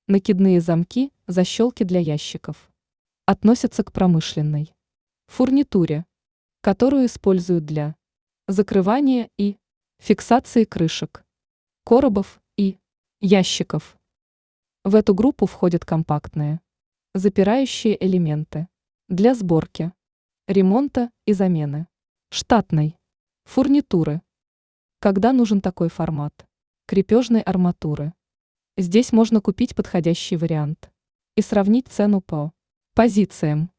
Накидные замки, защелки для ящиков. Относятся к промышленной фурнитуре, которую используют для закрывания и фиксации крышек, коробов и ящиков. В эту группу входят компактные запирающие элементы для сборки, ремонта и замены штатной фурнитуры. Когда нужен такой формат крепежной арматуры? Здесь можно купить подходящий вариант и сравнить цену по позициям.